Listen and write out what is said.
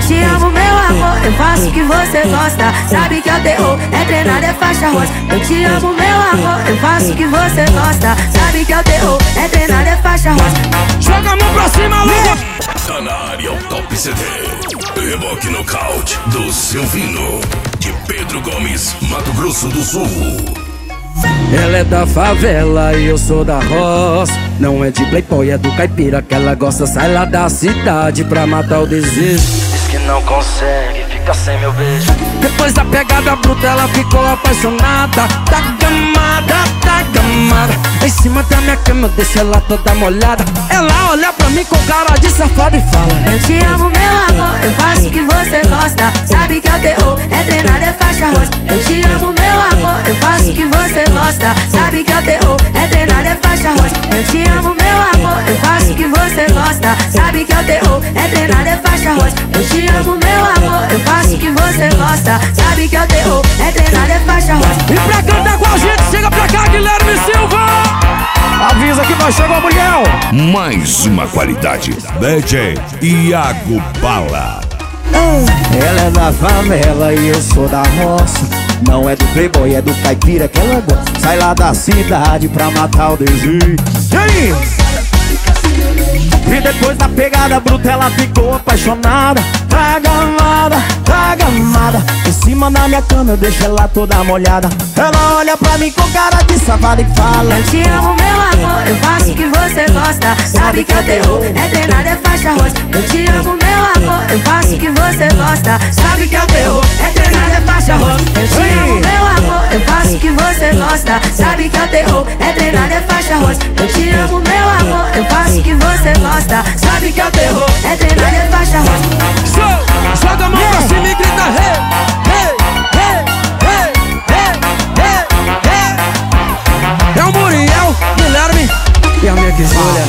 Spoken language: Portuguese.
te amo, meu amor, eu faço o que você gosta. Sabe que é o terror, é treinado, é faixa rosa. Eu te amo, meu amor, eu faço o que você gosta. Sabe que é o terror, é treinado, é faixa rosa. Joga a mão pra cima, logo! Tá na área o Top CD. Reboque nocaute do Silvino. De Pedro Gomes, Mato Grosso do Sul. Ela é da favela e eu sou da roça. Não é de playboy, é do caipira que ela gosta. Sai lá da cidade pra matar o desejo. Diz que não consegue, fica sem meu beijo. Depois da pegada bruta ela ficou apaixonada. Tá gamada em cima da minha cama, eu deixo ela toda molhada. Ela olha pra mim com cara de safado e fala: eu te amo, meu amor, eu faço o que você gosta. Sabe que é o terror, é treinado, é faixa rosa. Eu te amo, meu amor, eu faço o que você gosta. Sabe que é o terror, é treinado, é faixa rosa. Eu te amo, meu amor, eu faço o que você gosta. Sabe que é o terror, é treinado, é faixa rosa. Eu te amo, meu amor, eu faço o que você gosta. Sabe que é o terror, é treinado, é faixa rosa. E pra cantar com a gente, chega pra cá, Guilherme Silva! Avisa que nós chegou, Muriel! Mais uma qualidade. DJ Iago Bala. Ela é da favela e eu sou da roça. Não é do playboy, é do caipira que ela gosta. Sai lá da cidade pra matar o desejo. E aí? E depois da pegada bruta ela ficou apaixonada. Tá gamada em cima da minha cama, eu deixo ela toda molhada. Ela olha pra mim com cara de safada e fala: eu te amo, meu amor, eu faço o que você gosta. Sabe que é o terror, é treinado, é faixa rosa. Eu te amo, meu amor, eu faço o que você gosta. Sabe que é o terror, é treinado, é faixa rosa. Eu te amo, meu amor, eu faço o que você gosta. Sabe que é o terror, é treinado, é faixa rosa. Eu te amo, meu amor, eu faço o que você gosta. Sabe que é o terror, é treinado, é faixa rosa. Joga a mão pra cima e grita: hey, hey, hey, hey, hey, hey, hey. É o Muriel, Guilherme e a minha Kizulha.